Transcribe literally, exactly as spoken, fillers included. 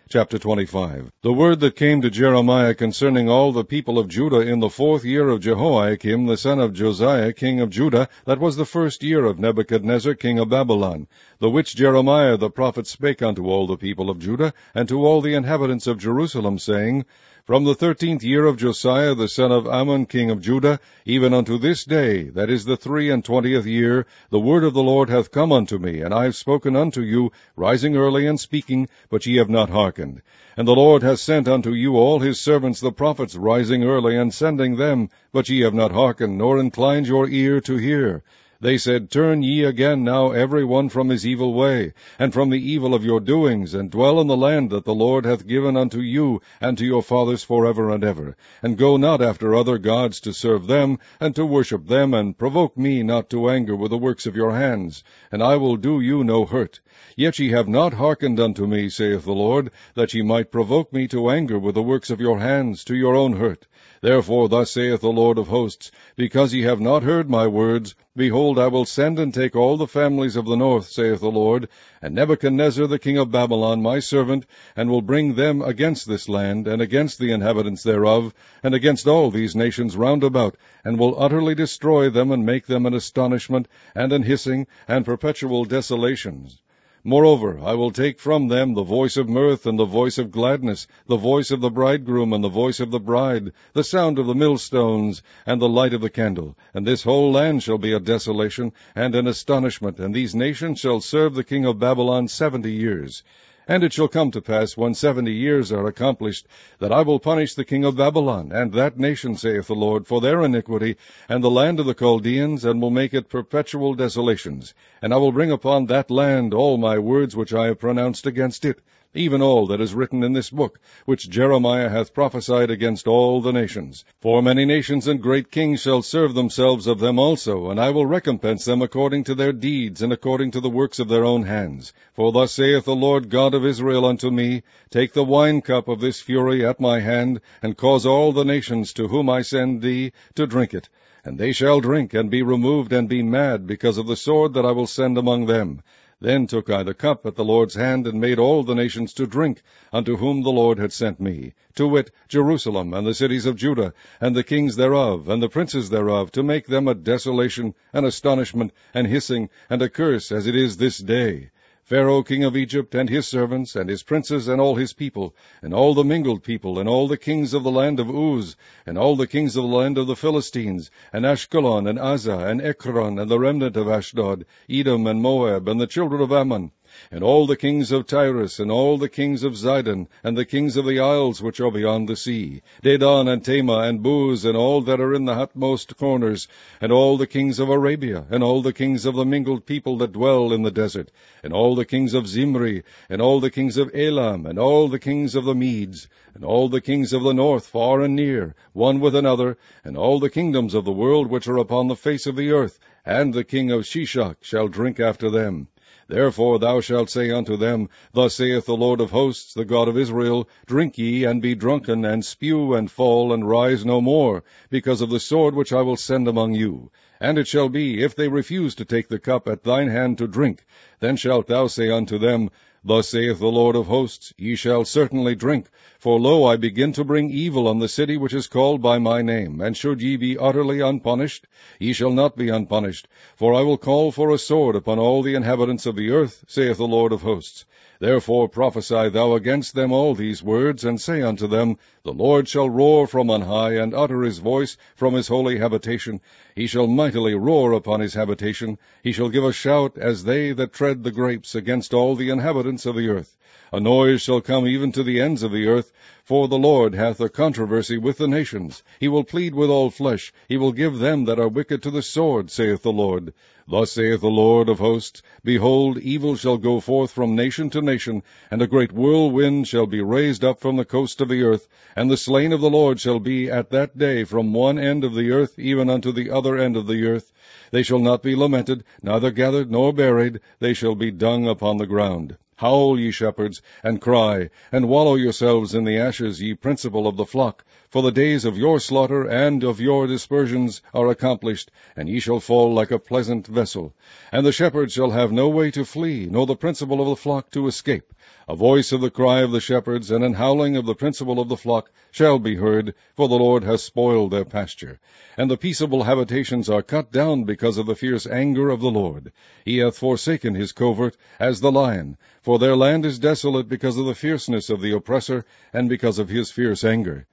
Chapter twenty-five. The word that came to Jeremiah concerning all the people of Judah in the fourth year of Jehoiakim the son of Josiah king of Judah, that was the first year of Nebuchadnezzar king of Babylon, the which Jeremiah the prophet spake unto all the people of Judah, and to all the inhabitants of Jerusalem, saying, From the thirteenth year of Josiah the son of Ammon king of Judah, even unto this day, that is the three and twentieth year, the word of the Lord hath come unto me, and I have spoken unto you, rising early and speaking, but ye have not hearkened. And the Lord hath sent unto you all his servants the prophets, rising early and sending them, but ye have not hearkened, nor inclined your ear to hear. They said, Turn ye again now every one from his evil way, and from the evil of your doings, and dwell in the land that the Lord hath given unto you and to your fathers forever and ever. And go not after other gods to serve them, and to worship them, and provoke me not to anger with the works of your hands, and I will do you no hurt. Yet ye have not hearkened unto me, saith the Lord, that ye might provoke me to anger with the works of your hands, to your own hurt. Therefore thus saith the Lord of hosts, Because ye have not heard my words, behold, I will send and take all the families of the north, saith the Lord, and Nebuchadnezzar the king of Babylon my servant, and will bring them against this land, and against the inhabitants thereof, and against all these nations round about, and will utterly destroy them, and make them an astonishment, and an hissing, and perpetual desolations. Moreover, I will take from them the voice of mirth and the voice of gladness, the voice of the bridegroom and the voice of the bride, the sound of the millstones and the light of the candle. And this whole land shall be a desolation and an astonishment, and these nations shall serve the king of Babylon seventy years. And it shall come to pass, when seventy years are accomplished, that I will punish the king of Babylon, and that nation, saith the Lord, for their iniquity, and the land of the Chaldeans, and will make it perpetual desolations. And I will bring upon that land all my words which I have pronounced against it, even all that is written in this book, which Jeremiah hath prophesied against all the nations. For many nations and great kings shall serve themselves of them also, and I will recompense them according to their deeds, and according to the works of their own hands. For thus saith the Lord God of Israel unto me, Take the wine cup of this fury at my hand, and cause all the nations to whom I send thee to drink it. And they shall drink, and be removed, and be mad, because of the sword that I will send among them. Then took I the cup at the Lord's hand, and made all the nations to drink, unto whom the Lord had sent me, to wit, Jerusalem, and the cities of Judah, and the kings thereof, and the princes thereof, to make them a desolation, an astonishment, an hissing, and a curse, as it is this day. Pharaoh king of Egypt, and his servants, and his princes, and all his people, and all the mingled people, and all the kings of the land of Uz, and all the kings of the land of the Philistines, and Ashkelon, and Azzah, and Ekron, and the remnant of Ashdod, Edom, and Moab, and the children of Ammon, and all the kings of Tyrus, and all the kings of Zidon, and the kings of the isles which are beyond the sea, Dedan, and Tema, and Buz, and all that are in the utmost corners, and all the kings of Arabia, and all the kings of the mingled people that dwell in the desert, and all the kings of Zimri, and all the kings of Elam, and all the kings of the Medes, and all the kings of the north, far and near, one with another, and all the kingdoms of the world which are upon the face of the earth, and the king of Shishak shall drink after them. Therefore thou shalt say unto them, Thus saith the Lord of hosts, the God of Israel, Drink ye, and be drunken, and spew, and fall, and rise no more, because of the sword which I will send among you. And it shall be, if they refuse to take the cup at thine hand to drink, then shalt thou say unto them, Thus saith the Lord of hosts, Ye shall certainly drink. For lo, I begin to bring evil on the city which is called by my name. And should ye be utterly unpunished, ye shall not be unpunished. For I will call for a sword upon all the inhabitants of the earth, saith the Lord of hosts. Therefore prophesy thou against them all these words, and say unto them, The Lord shall roar from on high, and utter his voice from his holy habitation. He shall mightily roar upon his habitation. He shall give a shout, as they that tread the grapes, against all the inhabitants of the earth. A noise shall come even to the ends of the earth, for the Lord hath a controversy with the nations. He will plead with all flesh. He will give them that are wicked to the sword, saith the Lord. Thus saith the Lord of hosts, Behold, evil shall go forth from nation to nation, and a great whirlwind shall be raised up from the coast of the earth, and the slain of the Lord shall be at that day from one end of the earth even unto the other end of the earth. They shall not be lamented, neither gathered nor buried, they shall be dung upon the ground. Howl, ye shepherds, and cry, and wallow yourselves in the ashes, ye principal of the flock, for the days of your slaughter and of your dispersions are accomplished, and ye shall fall like a pleasant vessel. And the shepherds shall have no way to flee, nor the principal of the flock to escape. A voice of the cry of the shepherds, and an howling of the principal of the flock, shall be heard, for the Lord has spoiled their pasture. And the peaceable habitations are cut down because of the fierce anger of the Lord. He hath forsaken his covert as the lion, for their land is desolate because of the fierceness of the oppressor, and because of his fierce anger.